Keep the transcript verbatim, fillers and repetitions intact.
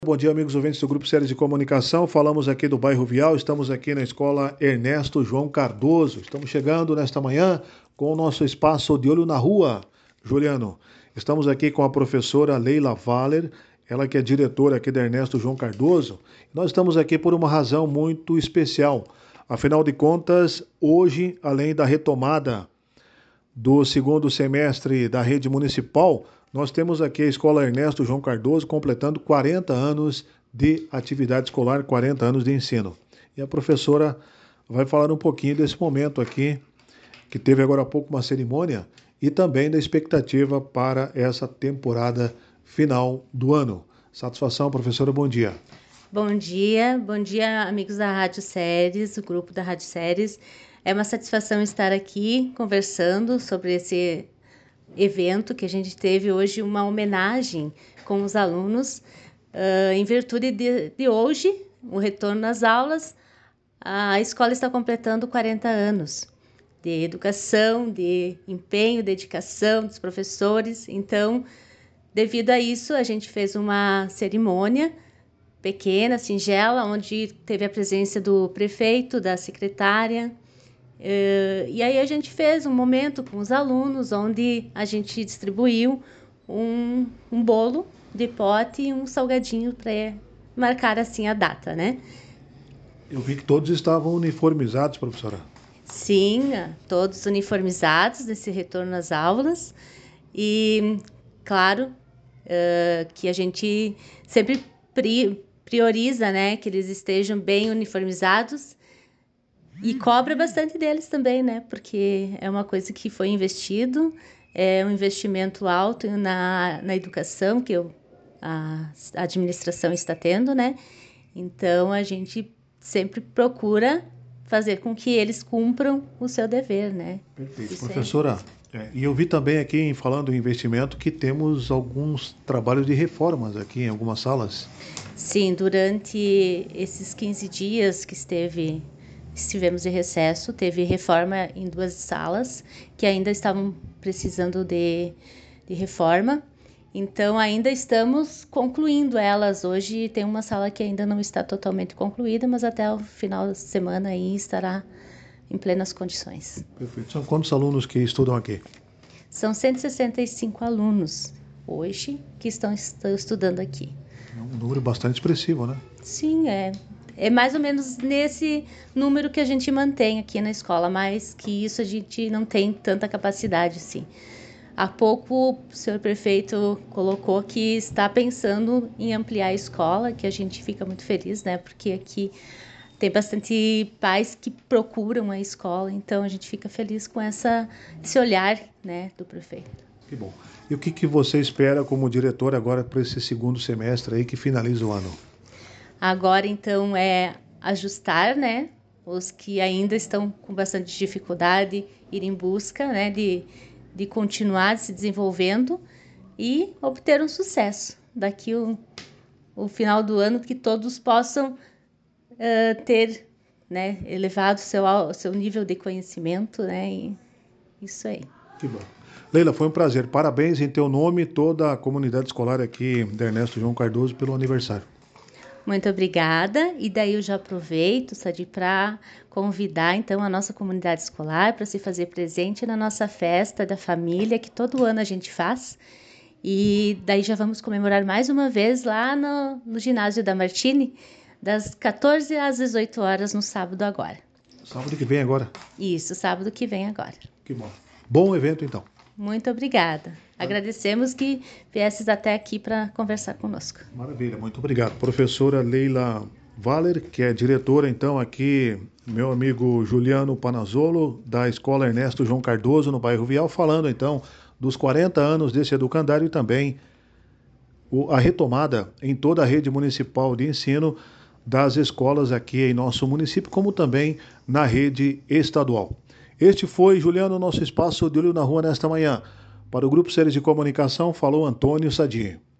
Bom dia, amigos ouvintes do Grupo Séries de Comunicação. Falamos aqui do bairro Vial, estamos aqui na Escola Ernesto João Cardoso. Estamos chegando nesta manhã com o nosso espaço de olho na rua. Juliano, estamos aqui com a professora Leila Valer, ela que é diretora aqui da Ernesto João Cardoso. Nós estamos aqui por uma razão muito especial. Afinal de contas, hoje, além da retomada do segundo semestre da rede municipal, nós temos aqui a Escola Ernesto João Cardoso completando quarenta anos de atividade escolar, quarenta anos de ensino. E a professora vai falar um pouquinho desse momento aqui, que teve agora há pouco uma cerimônia, e também da expectativa para essa temporada final do ano. Satisfação, professora, bom dia. Bom dia, bom dia, amigos da Rádio Séries, o grupo da Rádio Séries. É uma satisfação estar aqui conversando sobre esse evento que a gente teve hoje, uma homenagem com os alunos, uh, em virtude de, de hoje, o retorno às aulas. A escola está completando quarenta anos de educação, de empenho, dedicação dos professores. Então, devido a isso, a gente fez uma cerimônia pequena, singela, onde teve a presença do prefeito, da secretária. Uh, e aí a gente fez um momento com os alunos, onde a gente distribuiu um, um bolo de pote e um salgadinho para marcar assim a data, né? Eu vi que todos estavam uniformizados, professora. Sim, todos uniformizados nesse retorno às aulas. E, claro, uh, que a gente sempre pri prioriza, né, que eles estejam bem uniformizados. E cobra bastante deles também, né? Porque é uma coisa que foi investido, é um investimento alto na, na educação que eu, a, a administração está tendo, né? Então, a gente sempre procura fazer com que eles cumpram o seu dever, né? Perfeito. Isso. Professora, é, e eu vi também aqui, falando em investimento, que temos alguns trabalhos de reformas aqui em algumas salas. Sim, durante esses quinze dias que esteve... estivemos de recesso, teve reforma em duas salas que ainda estavam precisando de, de reforma. Então, ainda estamos concluindo elas. Hoje tem uma sala que ainda não está totalmente concluída, mas até o final da semana aí estará em plenas condições. Perfeito. São quantos alunos que estudam aqui? São cento e sessenta e cinco alunos hoje que estão, estão estudando aqui. É um número bastante expressivo, né? Sim, é. É mais ou menos nesse número que a gente mantém aqui na escola, mas que isso a gente não tem tanta capacidade, sim. Há pouco o senhor prefeito colocou que está pensando em ampliar a escola, que a gente fica muito feliz, né? Porque aqui tem bastante pais que procuram a escola, então a gente fica feliz com essa, esse olhar, né, do prefeito. Que bom. E o que, que você espera como diretor agora para esse segundo semestre aí que finaliza o ano? Agora, então, é ajustar, né, os que ainda estão com bastante dificuldade, ir em busca, né, de, de continuar se desenvolvendo e obter um sucesso. Daqui o, o final do ano, que todos possam uh, ter, né, elevado o seu, seu nível de conhecimento, né, e isso aí. Que bom. Leila, foi um prazer. Parabéns em teu nome e toda a comunidade escolar aqui da Ernesto João Cardoso pelo aniversário. Muito obrigada. E daí eu já aproveito, Sadi, para convidar então a nossa comunidade escolar para se fazer presente na nossa festa da família, que todo ano a gente faz. E daí já vamos comemorar mais uma vez lá no, no ginásio da Martini, das quatorze às dezoito horas no sábado agora. Sábado que vem agora? Isso, sábado que vem agora. Que bom. Bom evento então. Muito obrigada. Agradecemos que viesses até aqui para conversar conosco. Maravilha, muito obrigado. Professora Leila Valer, que é diretora, então, aqui, meu amigo Juliano Panazzolo, da Escola Ernesto João Cardoso, no bairro Vial, falando, então, dos quarenta anos desse educandário e também a retomada em toda a rede municipal de ensino das escolas aqui em nosso município, como também na rede estadual. Este foi, Juliano, nosso espaço de olho na rua nesta manhã. Para o Grupo Séries de Comunicação, falou Antônio Sadi.